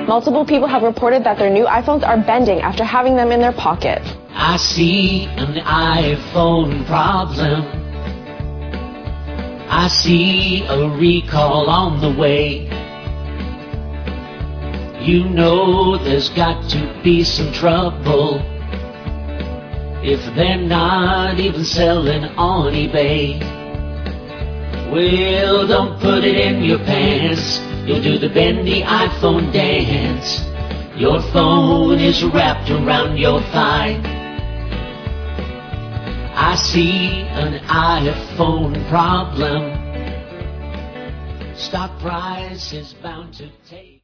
Multiple people have reported that their new iPhones are bending after having them in their pockets. I see an iPhone problem. I see a recall on the way. You know there's got to be some trouble if they're not even selling on eBay. Well, don't put it in your pants. You'll do the bendy iPhone dance. Your phone is wrapped around your thigh. I see an iPhone problem. Stock price is bound to take